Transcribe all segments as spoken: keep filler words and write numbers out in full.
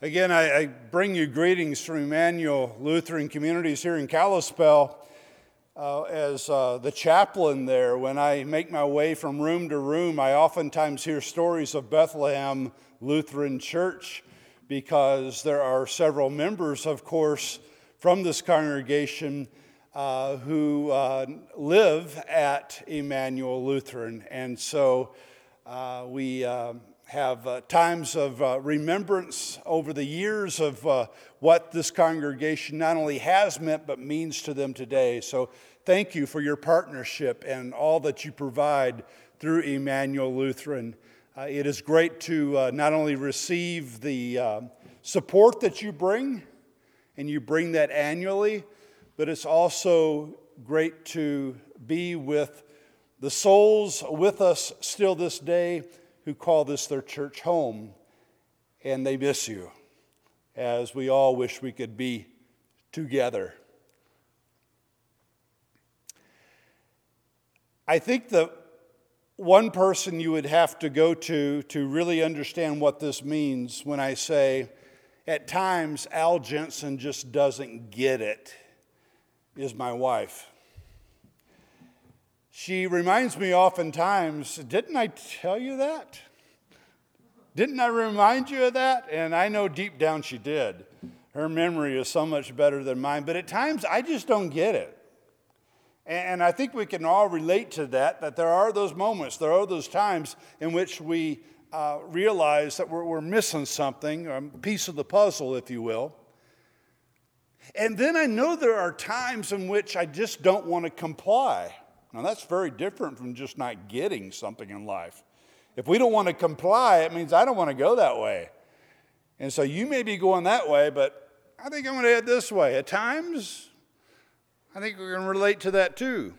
Again, I, I bring you greetings from Emmanuel Lutheran Communities here in Kalispell. Uh, as uh, the chaplain there, when I make my way from room to room, I oftentimes hear stories of Bethlehem Lutheran Church because there are several members, of course, from this congregation uh, who uh, live at Emmanuel Lutheran. And so uh, we uh, have uh, times of uh, remembrance over the years of uh, what this congregation not only has meant but means to them today. So thank you for your partnership and all that you provide through Emmanuel Lutheran. Uh, it is great to uh, not only receive the uh, support that you bring, and you bring that annually, but it's also great to be with the souls with us still this day who call this their church home, and they miss you, as we all wish we could be together. I think the one person you would have to go to to really understand what this means when I say, at times, Al Jensen just doesn't get it, is my wife. She reminds me oftentimes, didn't I tell you that? Didn't I remind you of that? And I know deep down she did. Her memory is so much better than mine, but at times I just don't get it. And I think we can all relate to that, that there are those moments, there are those times in which we uh, realize that we're, we're missing something, a piece of the puzzle, if you will. And then I know there are times in which I just don't want to comply. Now, that's very different from just not getting something in life. If we don't want to comply, it means I don't want to go that way. And so you may be going that way, but I think I'm going to head this way. At times, I think we're going to relate to that too.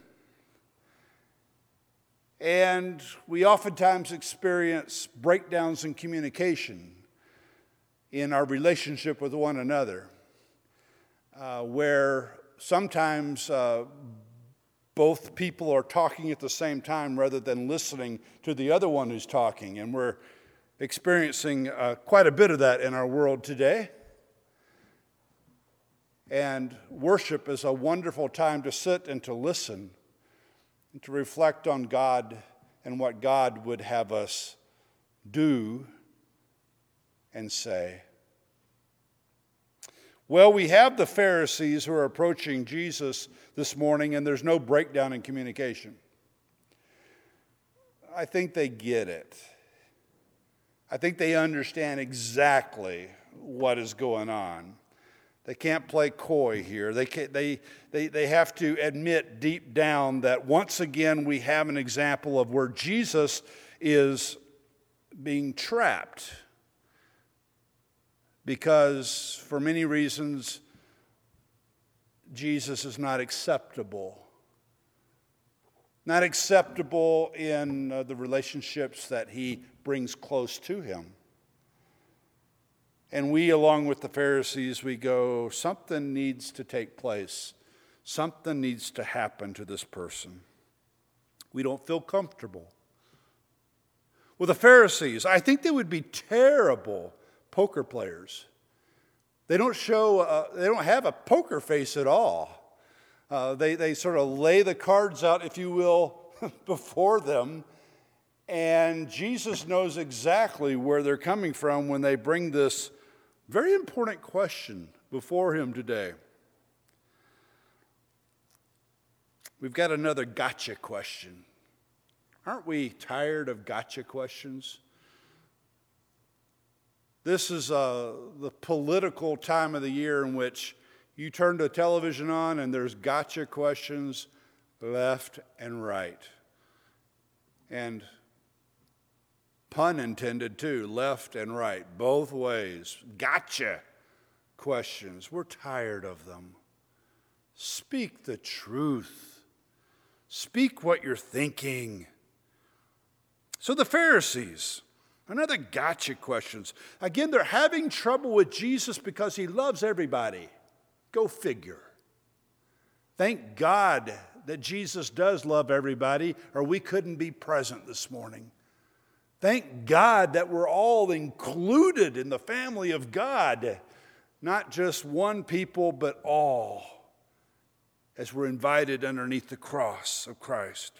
And we oftentimes experience breakdowns in communication in our relationship with one another, uh, where sometimes uh, both people are talking at the same time rather than listening to the other one who's talking. And we're experiencing uh, quite a bit of that in our world today. And worship is a wonderful time to sit and to listen and to reflect on God and what God would have us do and say. Well, we have the Pharisees who are approaching Jesus this morning, and there's no breakdown in communication. I think they get it. I think they understand exactly what is going on. They can't play coy here. They, can't, they, they, they have to admit deep down that once again we have an example of where Jesus is being trapped. Because for many reasons, Jesus is not acceptable. Not acceptable in uh, the relationships that he brings close to him. And we, along with the Pharisees, we go, something needs to take place. Something needs to happen to this person. We don't feel comfortable. Well, the Pharisees, I think they would be terrible poker players. They don't show, uh, they don't have a poker face at all. Uh, they, they sort of lay the cards out, if you will, before them. And Jesus knows exactly where they're coming from when they bring this very important question before him today. We've got another gotcha question. Aren't we tired of gotcha questions? This is uh, the political time of the year in which you turn the television on and there's gotcha questions left and right. And pun intended too, left and right, both ways. Gotcha questions. We're tired of them. Speak the truth. Speak what you're thinking. So the Pharisees, another gotcha questions. Again, they're having trouble with Jesus because he loves everybody. Go figure. Thank God that Jesus does love everybody, or we couldn't be present this morning. Thank God that we're all included in the family of God. Not just one people, but all, as we're invited underneath the cross of Christ.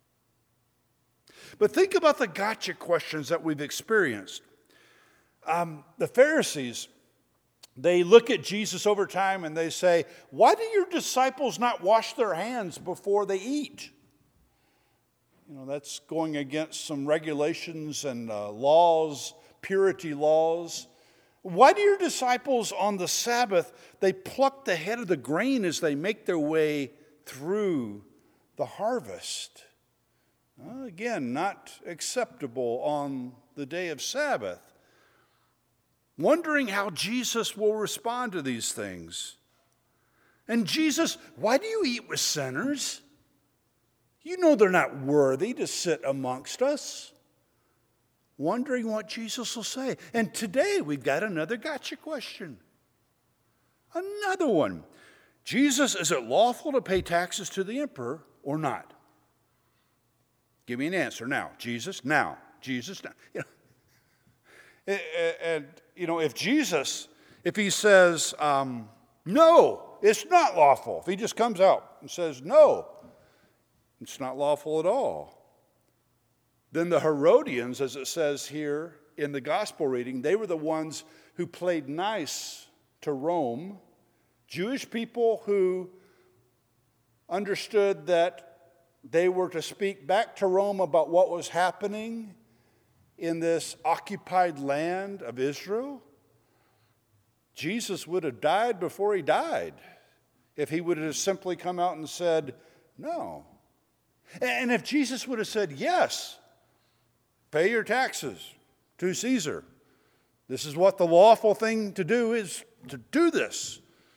But think about the gotcha questions that we've experienced. Um, the Pharisees, they look at Jesus over time and they say, why do your disciples not wash their hands before they eat? You know, that's going against some regulations and uh, laws, purity laws. Why do your disciples on the Sabbath, they pluck the head of the grain as they make their way through the harvest? Well, again, not acceptable on the day of Sabbath. Wondering how Jesus will respond to these things. And Jesus, why do you eat with sinners? You know they're not worthy to sit amongst us. Wondering what Jesus will say. And today we've got another gotcha question. Another one. Jesus, is it lawful to pay taxes to the emperor or not? Give me an answer now. Jesus, now. Jesus, now. You know, and, you know, if Jesus, if he says, um, no, it's not lawful. If he just comes out and says, no, it's not lawful at all. Then the Herodians, as it says here in the gospel reading, they were the ones who played nice to Rome. Jewish people who understood that they were to speak back to Rome about what was happening in this occupied land of Israel. Jesus would have died before he died if he would have simply come out and said, no. And if Jesus would have said, yes, pay your taxes to Caesar. This is what the lawful thing to do is, to do this.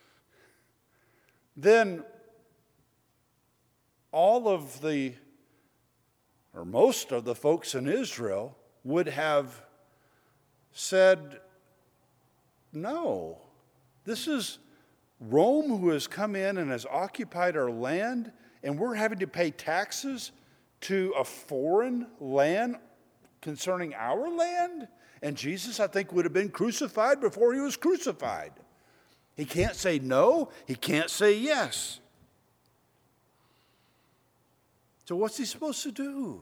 Then all of the, or most of the folks in Israel would have said, no, this is Rome who has come in and has occupied our land, and we're having to pay taxes to a foreign land concerning our land? And Jesus, I think, would have been crucified before he was crucified. He can't say no. He can't say yes. So what's he supposed to do?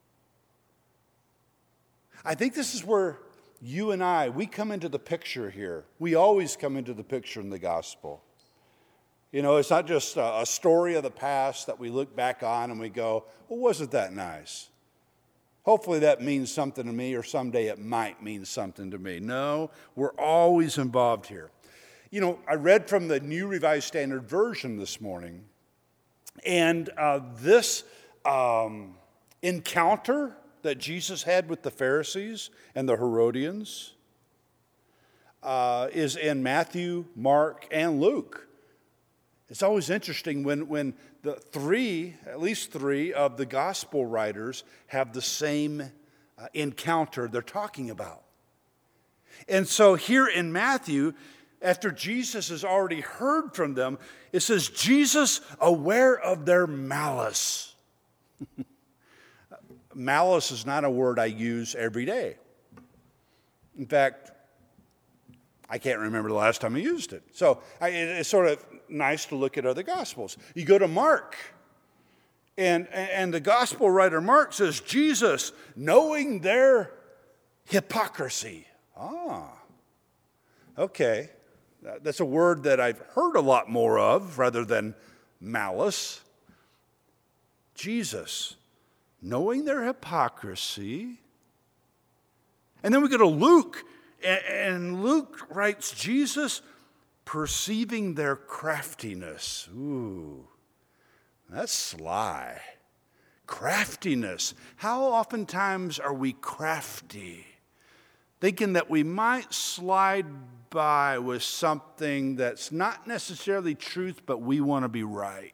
I think this is where you and I, we come into the picture here. We always come into the picture in the gospel. You know, it's not just a, a story of the past that we look back on and we go, well, wasn't that nice? Hopefully that means something to me, or someday it might mean something to me. No, we're always involved here. You know, I read from the New Revised Standard Version this morning, and uh, this um, encounter that Jesus had with the Pharisees and the Herodians uh, is in Matthew, Mark, and Luke. It's always interesting when, when the three, at least three of the gospel writers have the same uh, encounter they're talking about. And so here in Matthew, after Jesus has already heard from them, it says, Jesus, aware of their malice. Malice is not a word I use every day. In fact, I can't remember the last time I used it. So I, it's sort of nice to look at other gospels. You go to Mark, and, and the gospel writer Mark says, Jesus, knowing their hypocrisy. Ah, okay. That's a word that I've heard a lot more of rather than malice. Jesus, knowing their hypocrisy. And then we go to Luke, and Luke writes, Jesus, perceiving their craftiness. Ooh, that's sly. Craftiness. How oftentimes are we crafty? Thinking that we might slide by with something that's not necessarily truth, but we want to be right.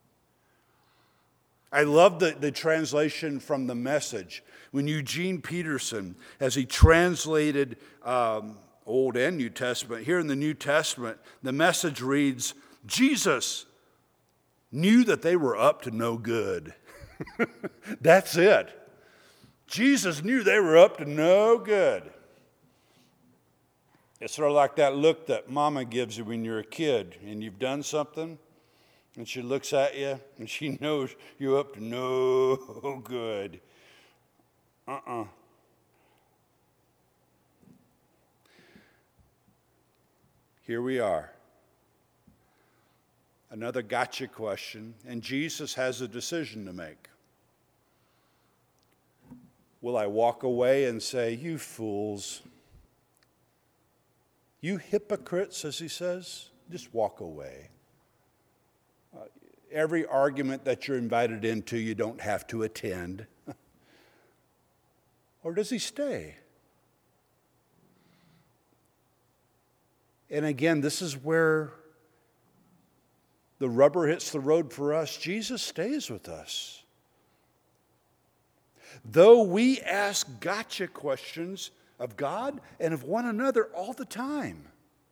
I love the, the translation from the Message. When Eugene Peterson, as he translated um, Old and New Testament, here in the New Testament, the Message reads, Jesus knew that they were up to no good. That's it. Jesus knew they were up to no good. It's sort of like that look that mama gives you when you're a kid and you've done something, and she looks at you and she knows you're up to no good. Uh-uh. Here we are. Another gotcha question, and Jesus has a decision to make. Will I walk away and say, you fools, you hypocrites, as he says, just walk away. Uh, every argument that you're invited into, you don't have to attend. Or does he stay? And again, this is where the rubber hits the road for us. Jesus stays with us. Though we ask gotcha questions of God and of one another all the time,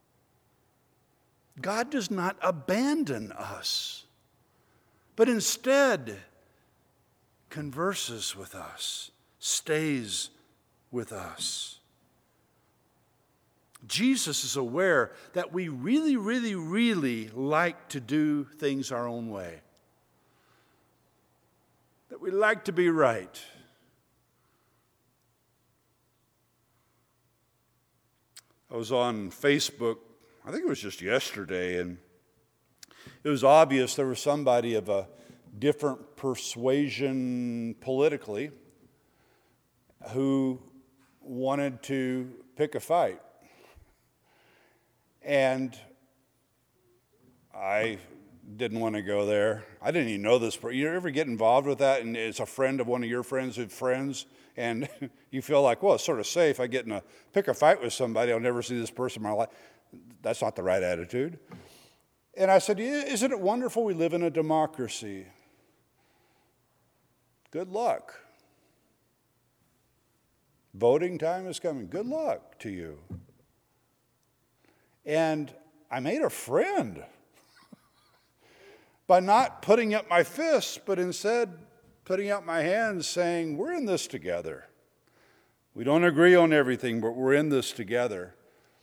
God does not abandon us, but instead converses with us, stays with us. Jesus is aware that we really, really, really like to do things our own way. That we like to be right. I was on Facebook, I think it was just yesterday, and it was obvious there was somebody of a different persuasion politically who wanted to pick a fight. And I didn't want to go there. I didn't even know this. You ever get involved with that and it's a friend of one of your friends who's friends and you feel like, well, it's sort of safe. I get in a, pick a fight with somebody, I'll never see this person in my life. That's not the right attitude. And I said, isn't it wonderful we live in a democracy? Good luck. Voting time is coming. Good luck to you. And I made a friend by not putting up my fists, but instead putting out my hands saying, we're in this together. We don't agree on everything, but we're in this together.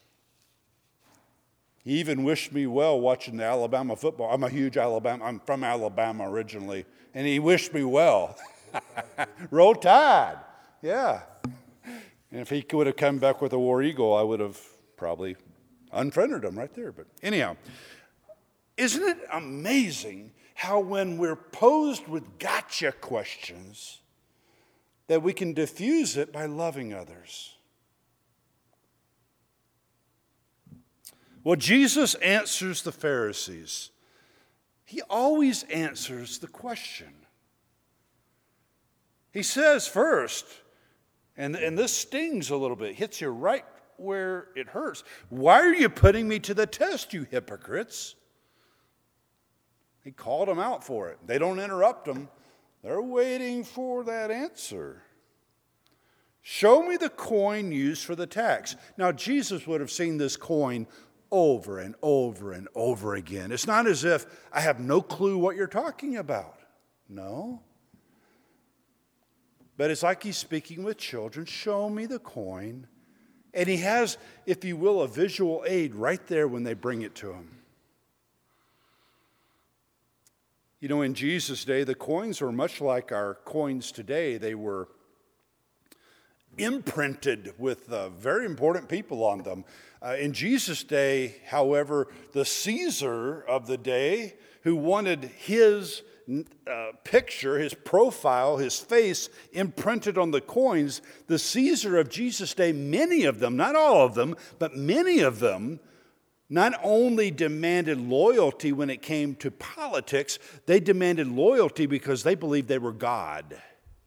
He even wished me well watching the Alabama football. I'm a huge Alabama, I'm from Alabama originally, and he wished me well. Roll Tide, yeah. And if he would have come back with a War Eagle, I would have probably unfriended him right there. But anyhow, isn't it amazing how when we're posed with gotcha questions that we can diffuse it by loving others? Well, Jesus answers the Pharisees. He always answers the question. He says first, and, and this stings a little bit, hits you right where it hurts. Why are you putting me to the test, you hypocrites? He called them out for it. They don't interrupt him. They're waiting for that answer. Show me the coin used for the tax. Now, Jesus would have seen this coin over and over and over again. It's not as if I have no clue what you're talking about. No. But it's like he's speaking with children. Show me the coin. And he has, if you will, a visual aid right there when they bring it to him. You know, in Jesus' day, the coins were much like our coins today. They were imprinted with uh, very important people on them. Uh, in Jesus' day, however, the Caesar of the day, who wanted his uh, picture, his profile, his face imprinted on the coins, the Caesar of Jesus' day, many of them, not all of them, but many of them, not only demanded loyalty when it came to politics, they demanded loyalty because they believed they were God.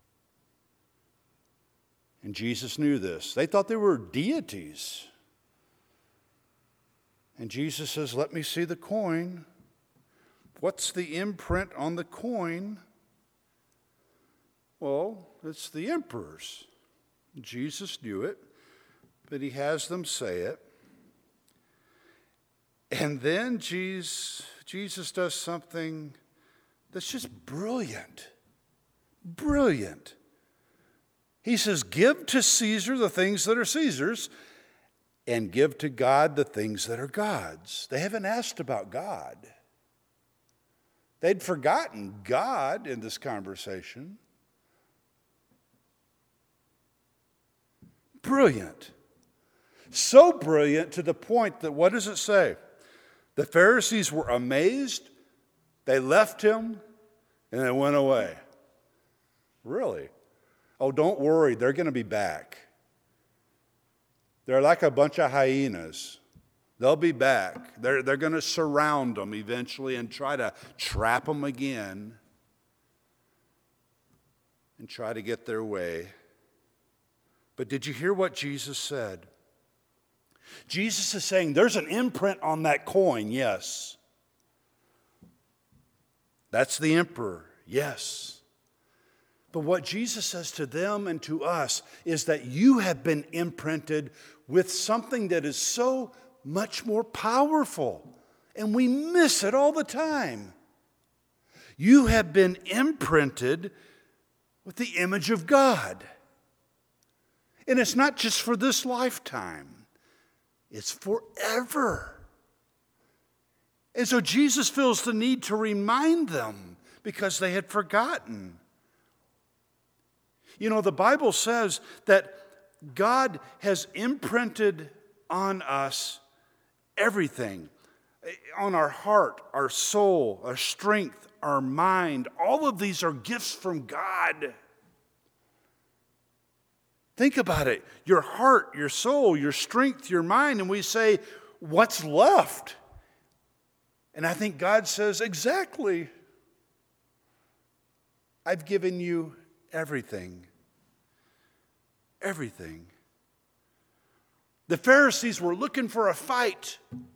And Jesus knew this. They thought they were deities. And Jesus says, let me see the coin. What's the imprint on the coin? Well, it's the emperor's. Jesus knew it, but he has them say it. And then Jesus, Jesus does something that's just brilliant. Brilliant. He says, give to Caesar the things that are Caesar's, and give to God the things that are God's. They haven't asked about God. They'd forgotten God in this conversation. Brilliant. So brilliant to the point that, what does it say? The Pharisees were amazed, they left him, and they went away. Really? Oh, don't worry, they're going to be back. They're like a bunch of hyenas. They'll be back. They're, they're going to surround them eventually and try to trap them again and try to get their way. But did you hear what Jesus said? Jesus is saying there's an imprint on that coin, yes. That's the emperor, yes. But what Jesus says to them and to us is that you have been imprinted with something that is so much more powerful, and we miss it all the time. You have been imprinted with the image of God. And it's not just for this lifetime. It's forever. And so Jesus feels the need to remind them because they had forgotten. You know, the Bible says that God has imprinted on us everything, on our heart, our soul, our strength, our mind. All of these are gifts from God. Think about it. Your heart, your soul, your strength, your mind. And we say, what's left? And I think God says, exactly. I've given you everything. Everything. The Pharisees were looking for a fight.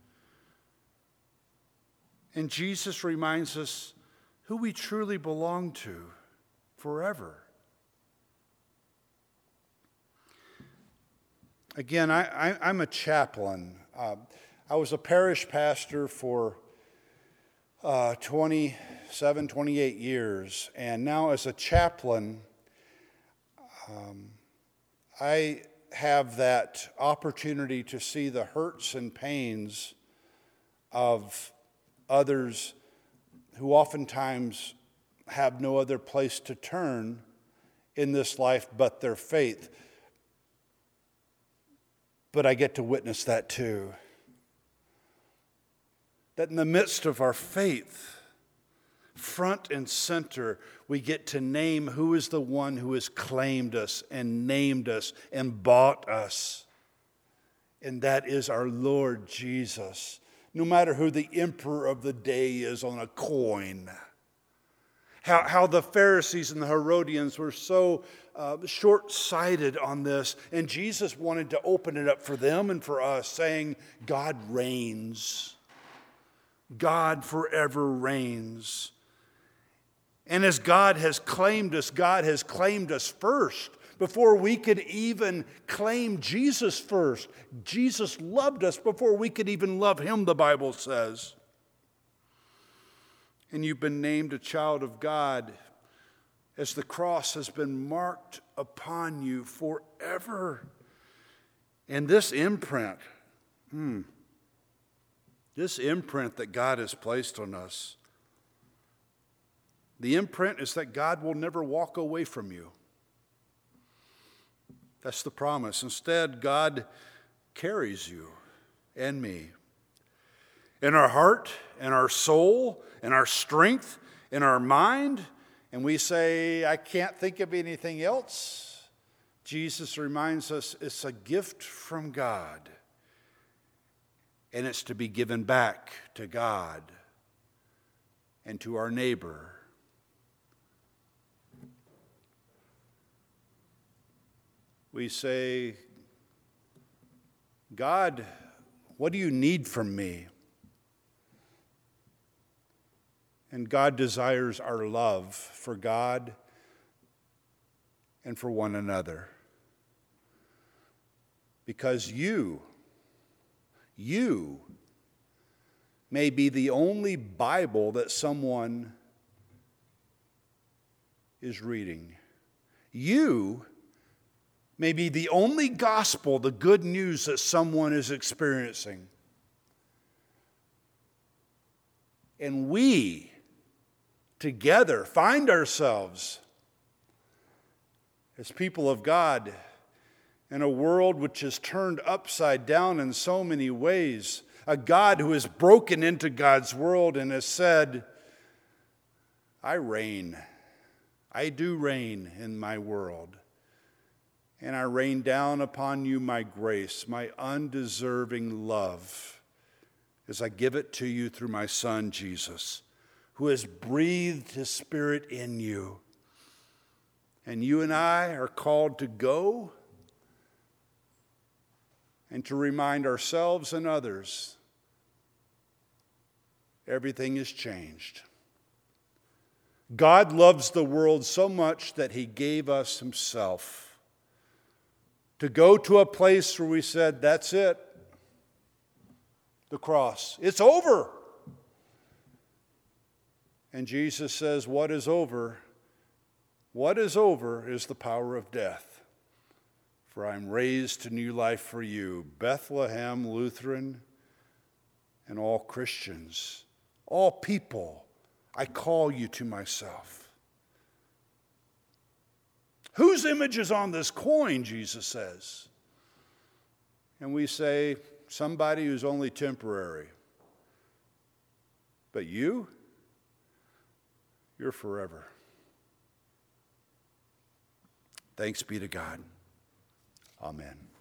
And Jesus reminds us who we truly belong to forever. Again, I, I, I'm a chaplain. Uh, I was a parish pastor for uh, twenty-seven, twenty-eight years. And now as a chaplain, um, I have that opportunity to see the hurts and pains of others who oftentimes have no other place to turn in this life but their faith. But I get to witness that too. That in the midst of our faith, front and center, we get to name who is the one who has claimed us and named us and bought us. And that is our Lord Jesus. No matter who the emperor of the day is on a coin. How, how the Pharisees and the Herodians were so uh, short-sighted on this. And Jesus wanted to open it up for them and for us, saying, God reigns. God forever reigns. And as God has claimed us, God has claimed us first. Before we could even claim Jesus first. Jesus loved us before we could even love him, the Bible says. And you've been named a child of God as the cross has been marked upon you forever. And this imprint, hmm, this imprint that God has placed on us, the imprint is that God will never walk away from you. That's the promise. Instead, God carries you and me. In our heart, in our soul, in our strength, in our mind, and we say, I can't think of anything else. Jesus reminds us it's a gift from God, and it's to be given back to God and to our neighbor. We say, God, what do you need from me? And God desires our love for God and for one another. Because you, you may be the only Bible that someone is reading. You may be the only gospel, the good news that someone is experiencing. And we, together, find ourselves as people of God in a world which is turned upside down in so many ways. A God who has broken into God's world and has said, I reign. I do reign in my world. And I rain down upon you my grace, my undeserving love, as I give it to you through my Son, Jesus, who has breathed his Spirit in you. And you and I are called to go and to remind ourselves and others everything is changed. God loves the world so much that he gave us himself to go to a place where we said, that's it, the cross. It's over. And Jesus says, what is over? What is over is the power of death. For I am raised to new life for you. Bethlehem Lutheran and all Christians, all people, I call you to myself. Whose image is on this coin, Jesus says? And we say, somebody who's only temporary. But you, you're forever. Thanks be to God. Amen.